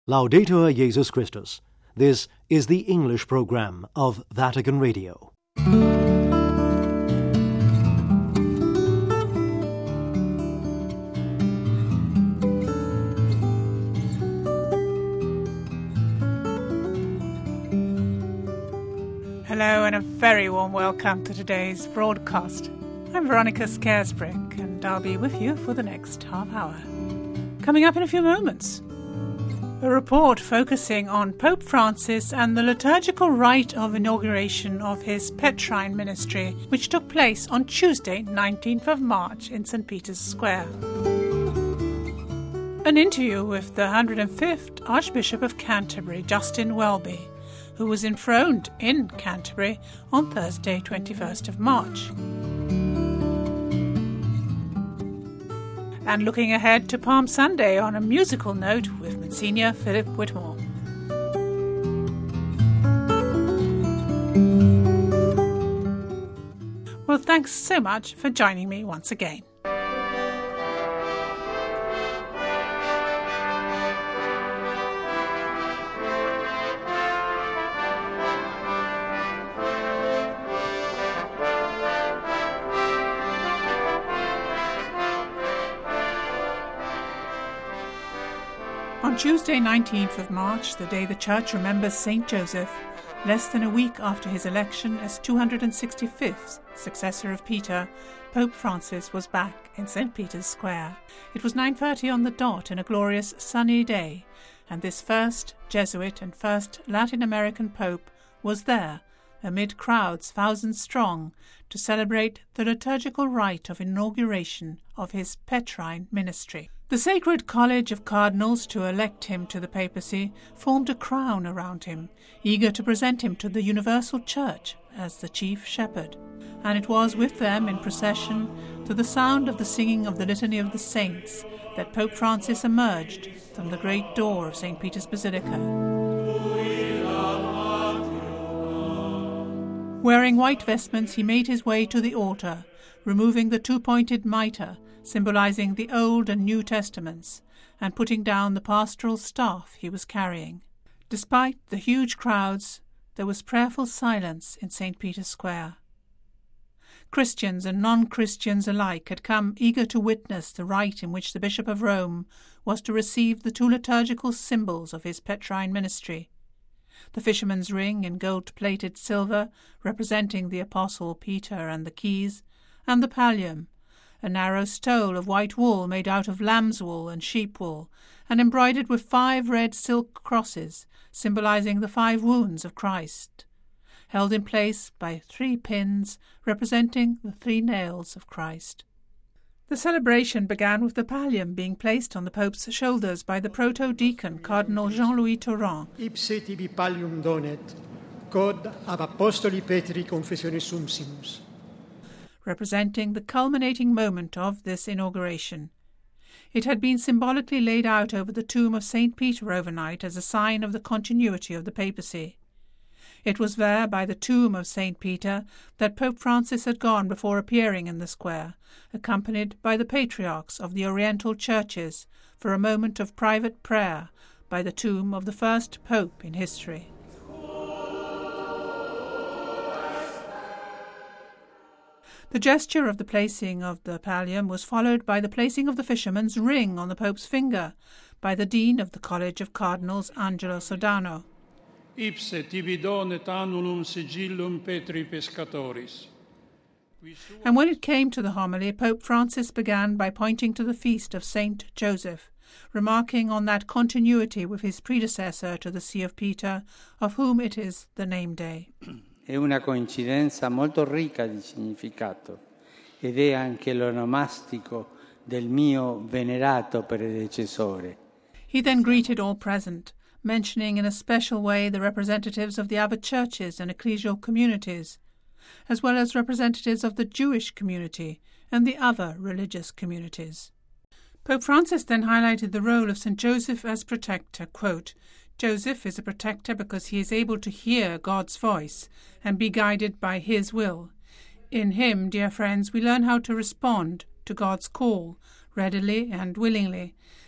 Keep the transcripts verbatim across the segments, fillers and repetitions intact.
Laudetur Jesus Christus. This is the English program of Vatican Radio. Hello and a very warm welcome to today's broadcast. I'm Veronica Scaresbrick and I'll be with you for the next half hour. Coming up in a few moments, a report focusing on Pope Francis and the liturgical rite of inauguration of his Petrine ministry, which took place on Tuesday, nineteenth of March in Saint Peter's Square. An interview with the one hundred fifth Archbishop of Canterbury, Justin Welby, who was enthroned in Canterbury on Thursday, twenty-first of March. And looking ahead to Palm Sunday on a musical note with Monsignor Philip Whitmore. Well, thanks so much for joining me once again. On Tuesday, nineteenth of March, the day the Church remembers Saint Joseph, less than a week after his election as two hundred sixty-fifth successor of Peter, Pope Francis was back in Saint Peter's Square. It was nine thirty on the dot in a glorious sunny day, and this first Jesuit and first Latin American Pope was there, amid crowds thousands strong, to celebrate the liturgical rite of inauguration of his Petrine ministry. The Sacred College of Cardinals, to elect him to the papacy, formed a crown around him, eager to present him to the Universal Church as the chief shepherd. And it was with them in procession, to the sound of the singing of the Litany of the Saints, that Pope Francis emerged from the great door of Saint Peter's Basilica. Wearing white vestments, he made his way to the altar, removing the two-pointed mitre, symbolizing the Old and New Testaments, and putting down the pastoral staff he was carrying. Despite the huge crowds, there was prayerful silence in Saint Peter's Square. Christians and non-Christians alike had come eager to witness the rite in which the Bishop of Rome was to receive the two liturgical symbols of his Petrine ministry: the fisherman's ring in gold-plated silver, representing the Apostle Peter and the keys, and the pallium, a narrow stole of white wool made out of lamb's wool and sheep wool, and embroidered with five red silk crosses, symbolizing the five wounds of Christ, held in place by three pins representing the three nails of Christ. The celebration began with the pallium being placed on the Pope's shoulders by the proto-deacon, Cardinal Jean-Louis Tauran. Ipse tibi pallium donet, quod ab apostoli Petri confessione sumsimus, representing the culminating moment of this inauguration. It had been symbolically laid out over the tomb of Saint Peter overnight as a sign of the continuity of the papacy. It was there, by the tomb of Saint Peter, that Pope Francis had gone before appearing in the square, accompanied by the patriarchs of the Oriental churches, for a moment of private prayer by the tomb of the first pope in history. The gesture of the placing of the pallium was followed by the placing of the fisherman's ring on the Pope's finger by the Dean of the College of Cardinals, Angelo Sodano. Ipse tibi donet annulum sigillum Petri pescatoris. And when it came to the homily, Pope Francis began by pointing to the feast of Saint Joseph, remarking on that continuity with his predecessor to the See of Peter, of whom it is the name day. È una coincidenza molto ricca di significato ed è anche l'onomastico del mio venerato predecessore. He then greeted all present, mentioning in a special way the representatives of the abbot churches and ecclesial communities, as well as representatives of the Jewish community and the other religious communities. Pope Francis then highlighted the role of Saint Joseph as protector. Quote, Joseph is a protector because he is able to hear God's voice and be guided by his will. In him, dear friends, we learn how to respond to God's call readily and willingly,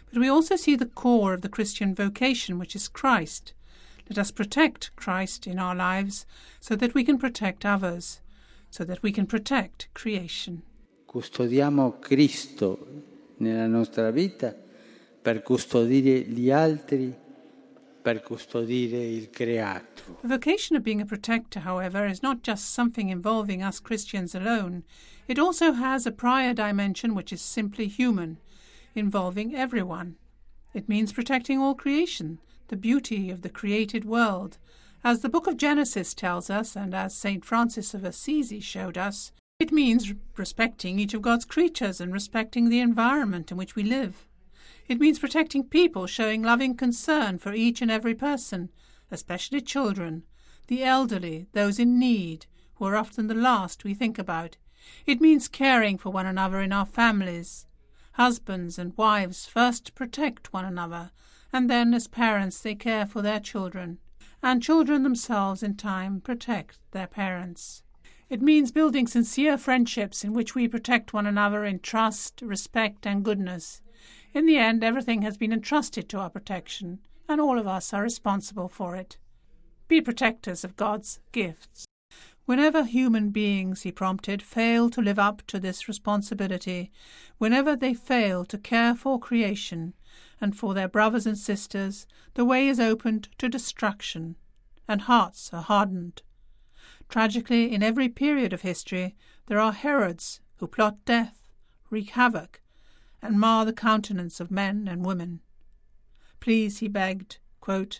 But we also see the core of the Christian vocation, which is Christ. Let us protect Christ in our lives so that we can protect others, so that we can protect creation. Custodiamo Cristo nella nostra vita per custodire gli altri, per custodire il creato. The vocation of being a protector, however, is not just something involving us Christians alone. It also has a prior dimension which is simply human, involving everyone. It means protecting all creation, the beauty of the created world. As the book of Genesis tells us, and as Saint Francis of Assisi showed us, it means respecting each of God's creatures and respecting the environment in which we live. It means protecting people, showing loving concern for each and every person, especially children, the elderly, those in need, who are often the last we think about. It means caring for one another in our families. Husbands and wives first protect one another, and then as parents they care for their children, and children themselves in time protect their parents. It means building sincere friendships in which we protect one another in trust, respect, and goodness. In the end, everything has been entrusted to our protection, and all of us are responsible for it. Be protectors of God's gifts. Whenever human beings, he prompted, fail to live up to this responsibility, whenever they fail to care for creation and for their brothers and sisters, the way is opened to destruction, and hearts are hardened. Tragically, in every period of history, there are Herods who plot death, wreak havoc, and mar the countenance of men and women. Please, he begged, quote,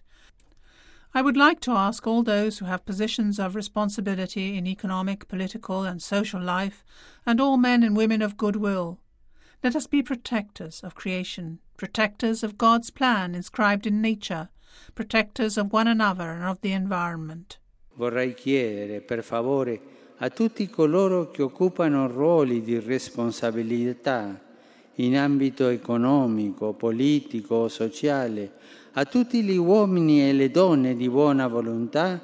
I would like to ask all those who have positions of responsibility in economic, political, and social life, and all men and women of goodwill, let us be protectors of creation, protectors of God's plan inscribed in nature, protectors of one another and of the environment. Vorrei chiedere, per favore, a tutti coloro che occupano ruoli di responsabilità in ambito economico, politico o sociale, a tutti gli uomini e le donne di buona volontà,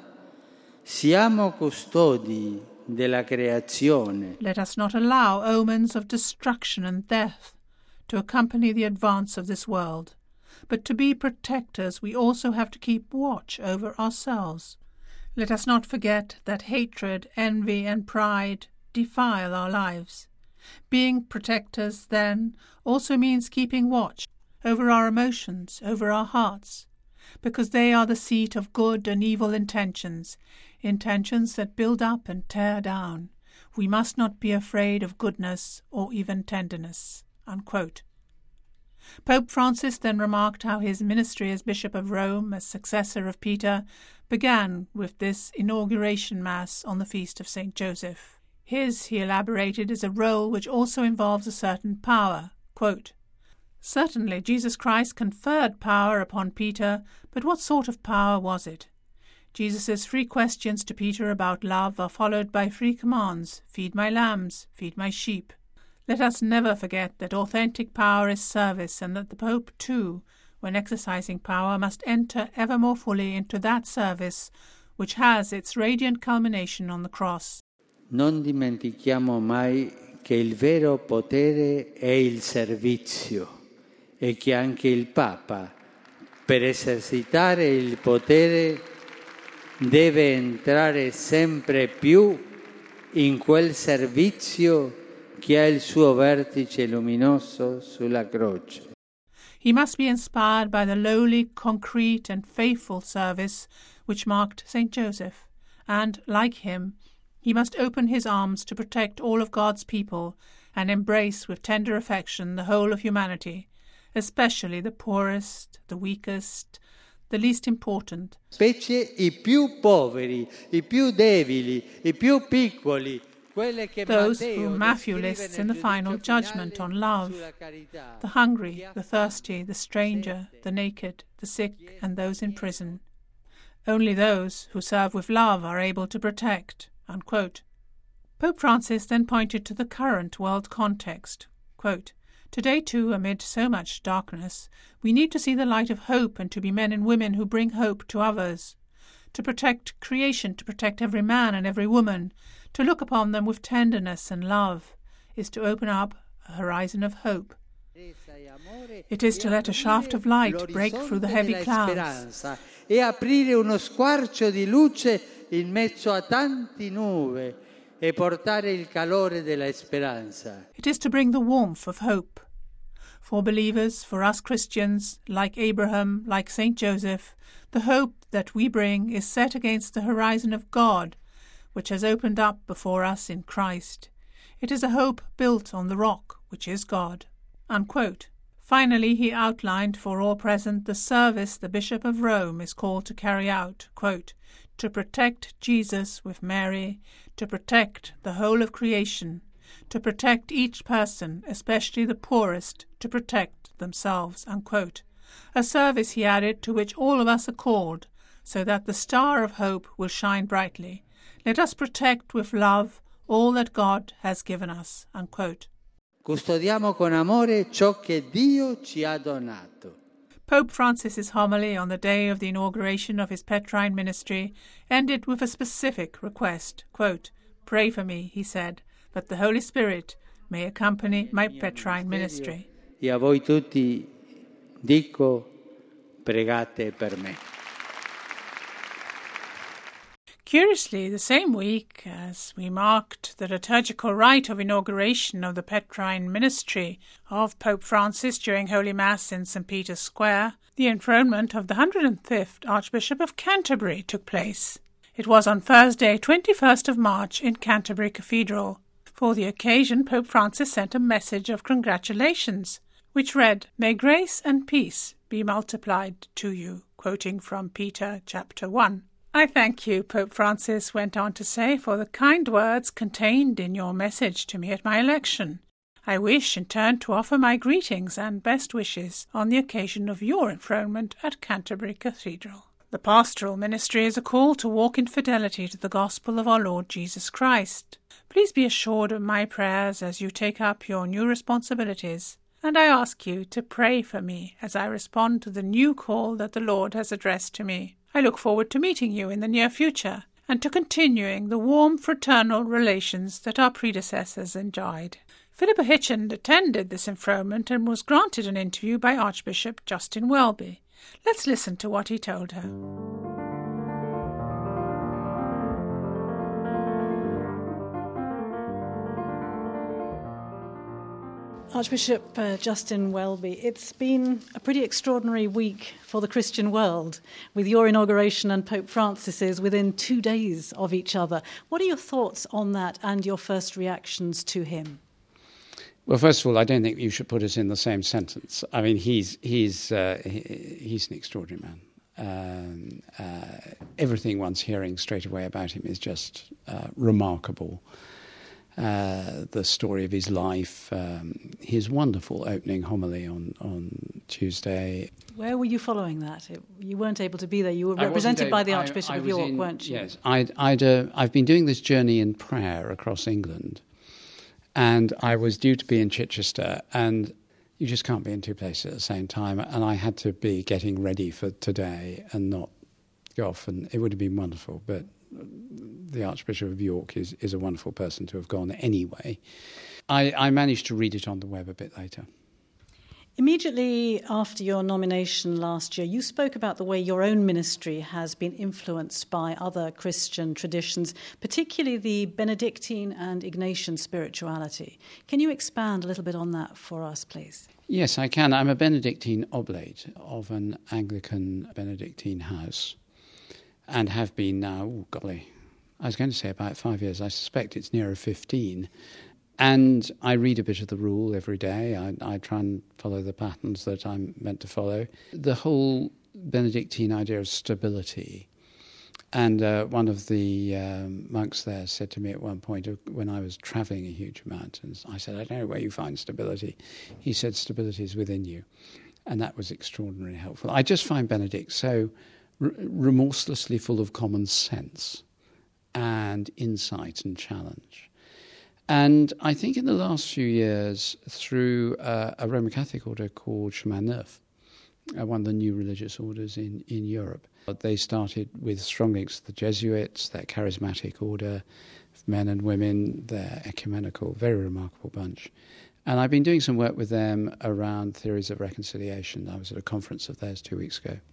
siamo custodi della creazione. Let us not allow omens of destruction and death to accompany the advance of this world, but to be protectors we also have to keep watch over ourselves. Let us not forget that hatred, envy, and pride defile our lives. Being protectors, then, also means keeping watch over our emotions, over our hearts, because they are the seat of good and evil intentions, intentions that build up and tear down. We must not be afraid of goodness or even tenderness. Unquote. Pope Francis then remarked how his ministry as Bishop of Rome, as successor of Peter, began with this inauguration Mass on the feast of Saint Joseph. His, he elaborated, is a role which also involves a certain power. Quote, Certainly Jesus Christ conferred power upon Peter, but what sort of power was it? Jesus' three questions to Peter about love are followed by three commands: feed my lambs, feed my sheep. Let us never forget that authentic power is service, and that the Pope, too, when exercising power, must enter ever more fully into that service which has its radiant culmination on the cross. Non dimentichiamo mai che il vero potere è il servizio e che anche il Papa, per esercitare il potere, deve entrare sempre più in quel servizio che ha il suo vertice luminoso sulla croce. He must be inspired by the lowly, concrete, and faithful service which marked Saint Joseph, and, like him, he must open his arms to protect all of God's people and embrace with tender affection the whole of humanity, especially the poorest, the weakest, the least important. Specie i più poveri, i più deboli, i più piccoli, those whom Matthew lists in the final judgment on love, the hungry, the thirsty, the stranger, the naked, the sick, and those in prison. Only those who serve with love are able to protect. Unquote. Pope Francis then pointed to the current world context. Quote, Today, too, amid so much darkness, we need to see the light of hope and to be men and women who bring hope to others. To protect creation, to protect every man and every woman, to look upon them with tenderness and love, is to open up a horizon of hope. It is to let a shaft of light break through the heavy clouds. E aprire uno squarcio di luce in mezzo a tanti nube e portare il calore della speranza. It is to bring the warmth of hope. For believers, for us Christians, like Abraham, like Saint Joseph, the hope that we bring is set against the horizon of God, which has opened up before us in Christ. It is a hope built on the rock, which is God." Unquote. Finally, he outlined for all present the service the Bishop of Rome is called to carry out, quote, "to protect Jesus with Mary, to protect the whole of creation, to protect each person, especially the poorest, to protect themselves," unquote. A service, he added, to which all of us are called, so that the star of hope will shine brightly. Let us protect with love all that God has given us, unquote. Custodiamo con amore ciò che Dio ci ha donato. Pope Francis's homily on the day of the inauguration of his Petrine ministry ended with a specific request, quote, "Pray for me," he said, "that the Holy Spirit may accompany my Petrine ministry." E a voi tutti dico, pregate per me. Curiously, the same week as we marked the liturgical rite of inauguration of the Petrine ministry of Pope Francis during Holy Mass in Saint Peter's Square, the enthronement of the one hundred fifth Archbishop of Canterbury took place. It was on Thursday, twenty-first of March, in Canterbury Cathedral. For the occasion, Pope Francis sent a message of congratulations, which read, "May grace and peace be multiplied to you," quoting from Peter chapter one. "I thank you," Pope Francis went on to say, "for the kind words contained in your message to me at my election. I wish, in turn, to offer my greetings and best wishes on the occasion of your enthronement at Canterbury Cathedral. The pastoral ministry is a call to walk in fidelity to the gospel of our Lord Jesus Christ. Please be assured of my prayers as you take up your new responsibilities, and I ask you to pray for me as I respond to the new call that the Lord has addressed to me. I look forward to meeting you in the near future and to continuing the warm fraternal relations that our predecessors enjoyed." Philippa Hitchend attended this enthronement and was granted an interview by Archbishop Justin Welby. Let's listen to what he told her. Archbishop uh, Justin Welby, it's been a pretty extraordinary week for the Christian world, with your inauguration and Pope Francis's within two days of each other. What are your thoughts on that and your first reactions to him? Well, first of all, I don't think you should put us in the same sentence. I mean, he's he's uh, he, he's an extraordinary man. Um, uh, everything one's hearing straight away about him is just uh, remarkable. Uh, the story of his life, um, his wonderful opening homily on, on Tuesday. Where were you following that? It, you weren't able to be there. You were represented by the Archbishop I, I of York, in, weren't you? Yes. I'd, I'd, uh, I've been doing this journey in prayer across England, and I was due to be in Chichester, and you just can't be in two places at the same time, and I had to be getting ready for today and not go off, and it would have been wonderful, but the Archbishop of York is, is a wonderful person to have gone anyway. I, I managed to read it on the web a bit later. Immediately after your nomination last year, you spoke about the way your own ministry has been influenced by other Christian traditions, particularly the Benedictine and Ignatian spirituality. Can you expand a little bit on that for us, please? Yes, I can. I'm a Benedictine oblate of an Anglican Benedictine house, and have been now, oh golly, I was going to say about five years. I suspect it's nearer fifteen. And I read a bit of the rule every day. I, I try and follow the patterns that I'm meant to follow. The whole Benedictine idea of stability. And uh, one of the um, monks there said to me at one point, when I was travelling a huge amount, and I said, I don't know where you find stability. He said, stability is within you. And that was extraordinarily helpful. I just find Benedict so r- remorselessly full of common sense and insight and challenge. And I think in the last few years, through uh, a Roman Catholic order called Chemin Neuf, uh, one of the new religious orders in, in Europe, they started with strong links to the Jesuits, their charismatic order of men and women, their ecumenical, very remarkable bunch. And I've been doing some work with them around theories of reconciliation. I was at a conference of theirs two weeks ago.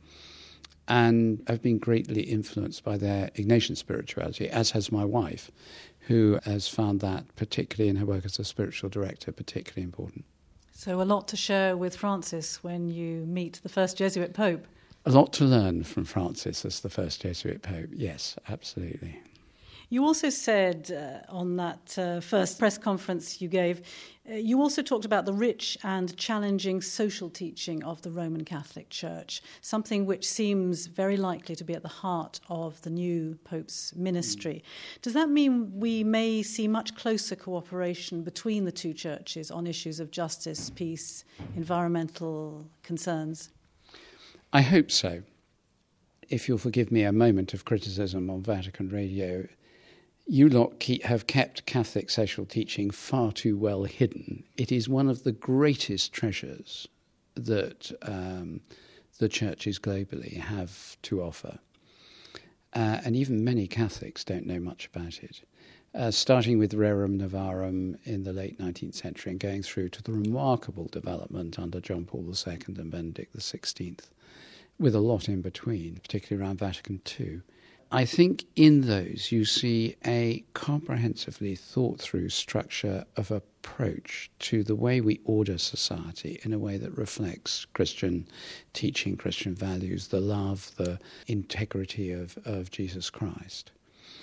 And I've been greatly influenced by their Ignatian spirituality, as has my wife, who has found that, particularly in her work as a spiritual director, particularly important. So a lot to share with Francis when you meet the first Jesuit Pope. A lot to learn from Francis as the first Jesuit Pope, yes, absolutely. You also said uh, on that uh, first press conference you gave, uh, you also talked about the rich and challenging social teaching of the Roman Catholic Church, something which seems very likely to be at the heart of the new Pope's ministry. Mm. Does that mean we may see much closer cooperation between the two churches on issues of justice, peace, environmental concerns? I hope so. If you'll forgive me a moment of criticism on Vatican Radio, you lot keep, have kept Catholic social teaching far too well hidden. It is one of the greatest treasures that um, the churches globally have to offer. Uh, and even many Catholics don't know much about it. Uh, starting with Rerum Novarum in the late nineteenth century and going through to the remarkable development under John Paul the Second and Benedict the Sixteenth, with a lot in between, particularly around Vatican Two. I think in those you see a comprehensively thought-through structure of approach to the way we order society in a way that reflects Christian teaching, Christian values, the love, the integrity of, of Jesus Christ.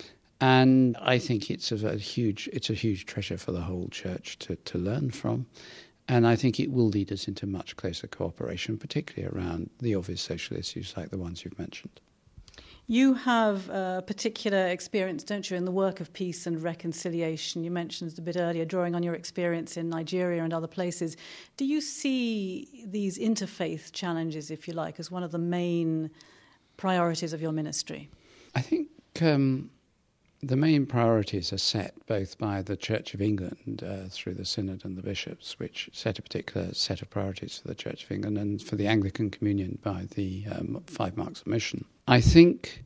And I think it's a, a huge it's a huge treasure for the whole church to, to learn from. And I think it will lead us into much closer cooperation, particularly around the obvious social issues like the ones you've mentioned. You have a particular experience, don't you, in the work of peace and reconciliation. You mentioned a bit earlier, drawing on your experience in Nigeria and other places. Do you see these interfaith challenges, if you like, as one of the main priorities of your ministry? I think um, the main priorities are set both by the Church of England uh, through the Synod and the bishops, which set a particular set of priorities for the Church of England, and for the Anglican Communion by the um, Five Marks of Mission. I think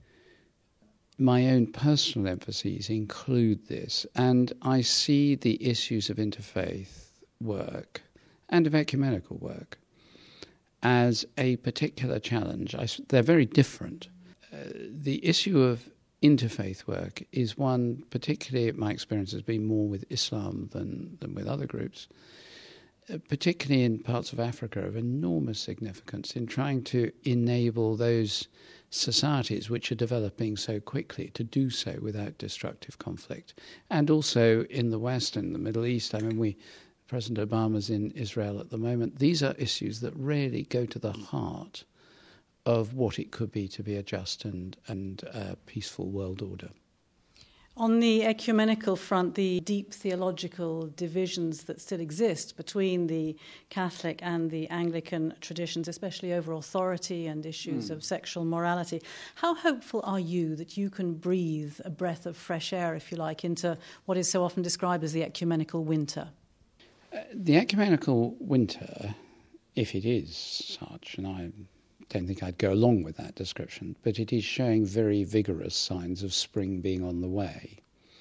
my own personal emphases include this, and I see the issues of interfaith work and of ecumenical work as a particular challenge. I, they're very different. Uh, the issue of interfaith work is one, particularly my experience has been more with Islam than, than with other groups, uh, particularly in parts of Africa, of enormous significance in trying to enable those societies which are developing so quickly to do so without destructive conflict. And also in the West and the Middle East, I mean, we President Obama's in Israel at the moment. These are issues that really go to the heart of what it could be to be a just and, and uh, peaceful world order. On the ecumenical front, the deep theological divisions that still exist between the Catholic and the Anglican traditions, especially over authority and issues mm. of sexual morality, how hopeful are you that you can breathe a breath of fresh air, if you like, into what is so often described as the ecumenical winter? Uh, the ecumenical winter, if it is such, and I don't think I'd go along with that description, but it is showing very vigorous signs of spring being on the way.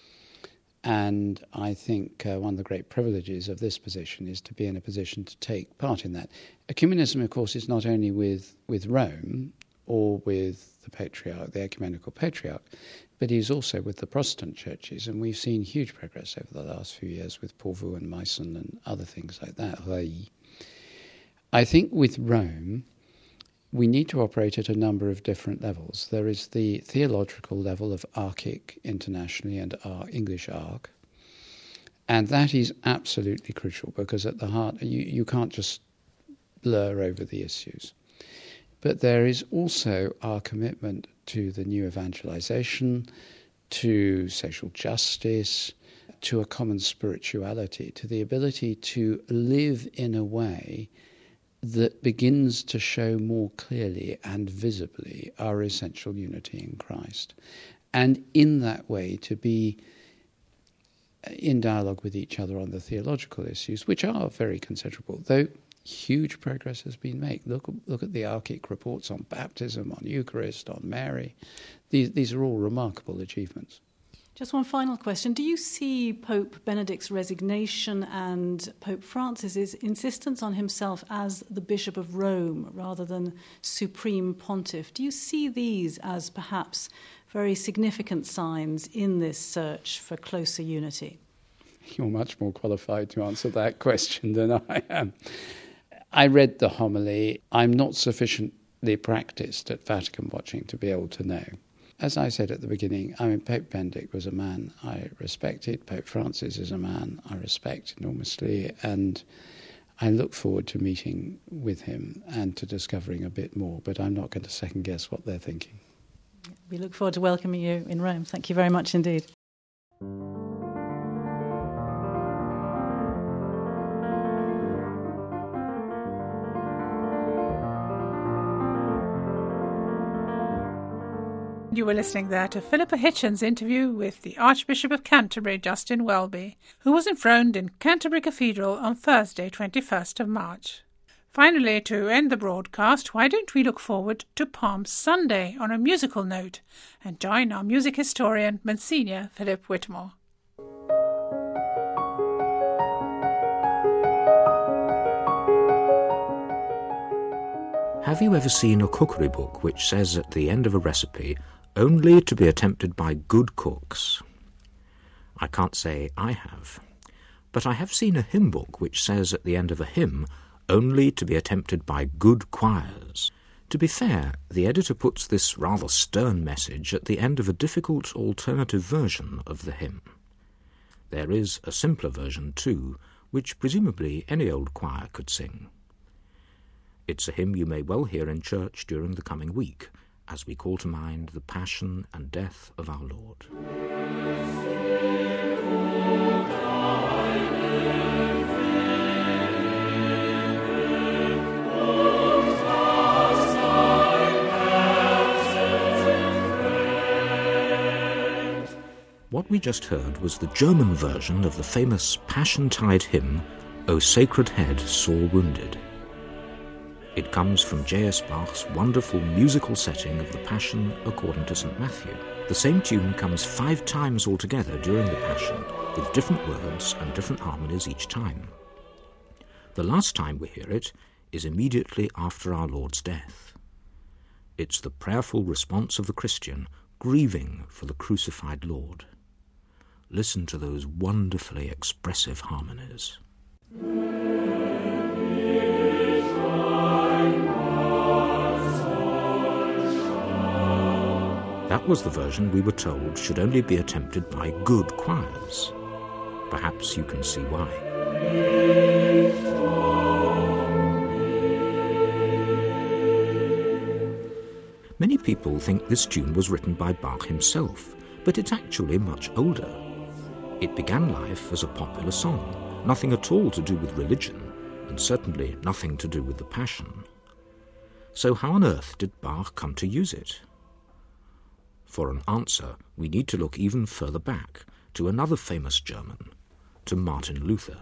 And I think uh, one of the great privileges of this position is to be in a position to take part in that. Ecumenism, of course, is not only with, with Rome or with the Patriarch, the Ecumenical Patriarch, but is also with the Protestant churches. And we've seen huge progress over the last few years with Porvoo and Meissen and other things like that. I think with Rome, we need to operate at a number of different levels. There is the theological level of Archic internationally and our English Arc, and that is absolutely crucial because at the heart, you, you can't just blur over the issues. But there is also our commitment to the new evangelization, to social justice, to a common spirituality, to the ability to live in a way that begins to show more clearly and visibly our essential unity in Christ. And in that way to be in dialogue with each other on the theological issues, which are very considerable, though huge progress has been made. Look, look at the Archic reports on baptism, on Eucharist, on Mary. These, these are all remarkable achievements. Just one final question. Do you see Pope Benedict's resignation and Pope Francis's insistence on himself as the Bishop of Rome rather than Supreme Pontiff, do you see these as perhaps very significant signs in this search for closer unity? You're much more qualified to answer that question than I am. I read the homily. I'm not sufficiently practiced at Vatican watching to be able to know. As I said at the beginning, I mean, Pope Benedict was a man I respected. Pope Francis is a man I respect enormously. And I look forward to meeting with him and to discovering a bit more. But I'm not going to second guess what they're thinking. We look forward to welcoming you in Rome. Thank you very much indeed. You were listening there to Philippa Hitchens' interview with the Archbishop of Canterbury, Justin Welby, who was enthroned in Canterbury Cathedral on Thursday, twenty-first of March. Finally, to end the broadcast, why don't we look forward to Palm Sunday on a musical note and join our music historian, Monsignor Philip Whitmore. Have you ever seen a cookery book which says at the end of a recipe, only to be attempted by good cooks? I can't say I have, but I have seen a hymn book which says at the end of a hymn, only to be attempted by good choirs. To be fair, the editor puts this rather stern message at the end of a difficult alternative version of the hymn. There is a simpler version too, which presumably any old choir could sing. It's a hymn you may well hear in church during the coming week, as we call to mind the passion and death of our Lord. What we just heard was the German version of the famous Passiontide hymn, O Sacred Head Sore Wounded. It comes from J S Bach's wonderful musical setting of the Passion according to Saint Matthew. The same tune comes five times altogether during the Passion, with different words and different harmonies each time. The last time we hear it is immediately after our Lord's death. It's the prayerful response of the Christian, grieving for the crucified Lord. Listen to those wonderfully expressive harmonies. That was the version we were told should only be attempted by good choirs. Perhaps you can see why. Many people think this tune was written by Bach himself, but it's actually much older. It began life as a popular song, nothing at all to do with religion, and certainly nothing to do with the Passion. So how on earth did Bach come to use it? For an answer, we need to look even further back, to another famous German, to Martin Luther.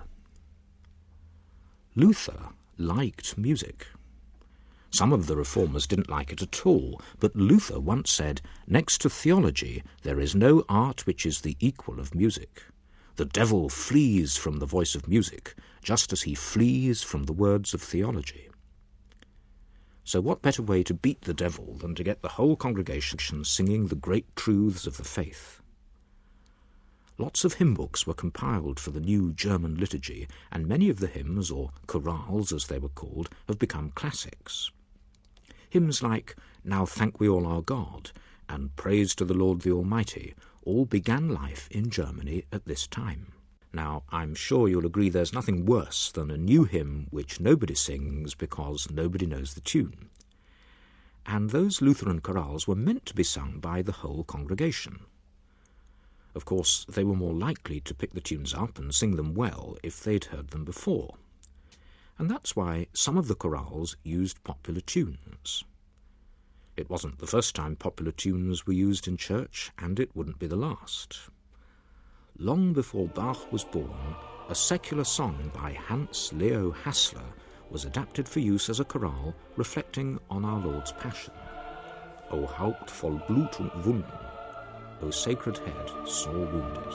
Luther liked music. Some of the reformers didn't like it at all, but Luther once said, "Next to theology, there is no art which is the equal of music. The devil flees from the voice of music, just as he flees from the words of theology." So what better way to beat the devil than to get the whole congregation singing the great truths of the faith? Lots of hymn books were compiled for the new German liturgy, and many of the hymns, or chorales as they were called, have become classics. Hymns like Now Thank We All Our God and Praise to the Lord the Almighty all began life in Germany at this time. Now, I'm sure you'll agree there's nothing worse than a new hymn which nobody sings because nobody knows the tune. And those Lutheran chorales were meant to be sung by the whole congregation. Of course, they were more likely to pick the tunes up and sing them well if they'd heard them before. And that's why some of the chorales used popular tunes. It wasn't the first time popular tunes were used in church, and it wouldn't be the last. Long before Bach was born, a secular song by Hans Leo Hassler was adapted for use as a chorale reflecting on our Lord's Passion. O Haupt voll Blut und Wunden. O Sacred Head, sore wounded.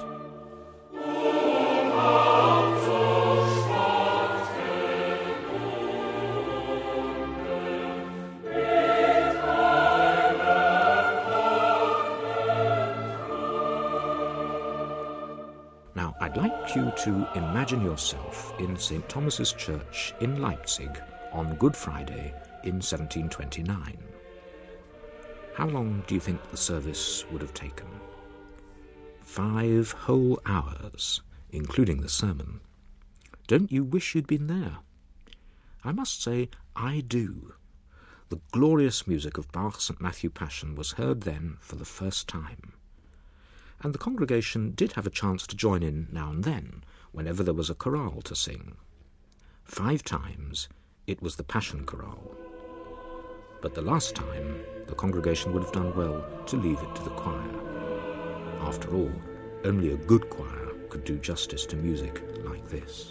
Now, I'd like you to imagine yourself in Saint Thomas's Church in Leipzig on Good Friday in seventeen twenty-nine. How long do you think the service would have taken? Five whole hours, including the sermon. Don't you wish you'd been there? I must say, I do. The glorious music of Bach's Saint Matthew Passion was heard then for the first time. And the congregation did have a chance to join in now and then, whenever there was a chorale to sing. Five times it was the Passion Chorale. But the last time, the congregation would have done well to leave it to the choir. After all, only a good choir could do justice to music like this.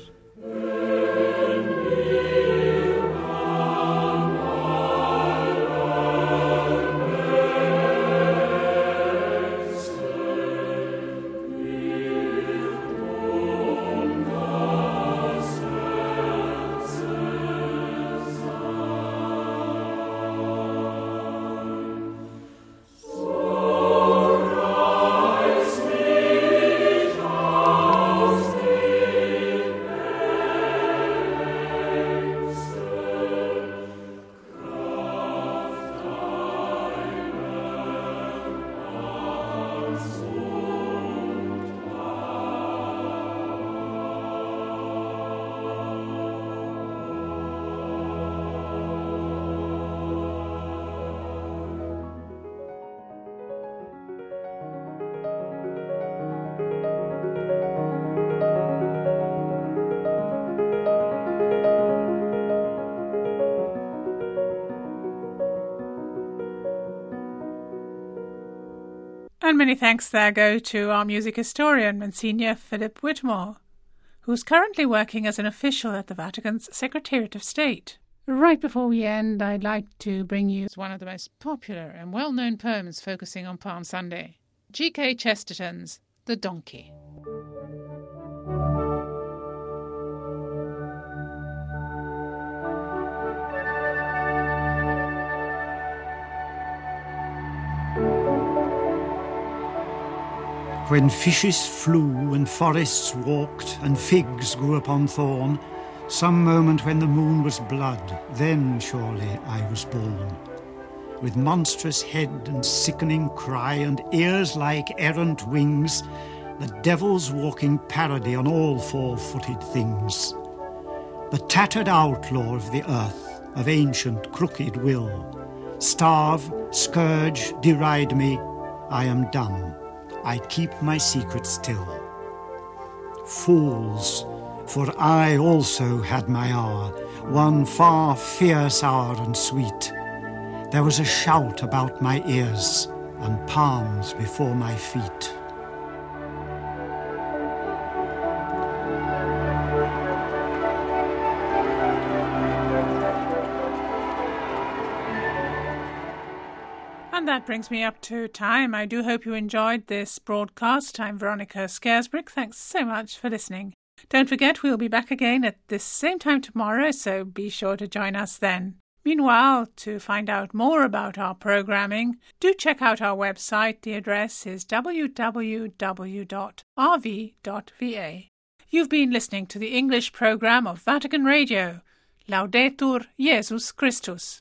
And many thanks there go to our music historian, Monsignor Philip Whitmore, who's currently working as an official at the Vatican's Secretariat of State. Right before we end, I'd like to bring you one of the most popular and well-known poems focusing on Palm Sunday, G K Chesterton's The Donkey. When fishes flew and forests walked and figs grew upon thorn, some moment when the moon was blood, then surely I was born. With monstrous head and sickening cry and ears like errant wings, the devil's walking parody on all four-footed things. The tattered outlaw of the earth, of ancient crooked will. Starve, scourge, deride me, I am dumb. I keep my secret still. Fools, for I also had my hour, one far fierce hour and sweet. There was a shout about my ears and palms before my feet. And that brings me up to time. I do hope you enjoyed this broadcast. I'm Veronica Scaresbrick. Thanks so much for listening. Don't forget, we'll be back again at this same time tomorrow, so be sure to join us then. Meanwhile, to find out more about our programming, do check out our website. The address is w w w dot r v dot v a. You've been listening to the English program of Vatican Radio. Laudetur Jesus Christus.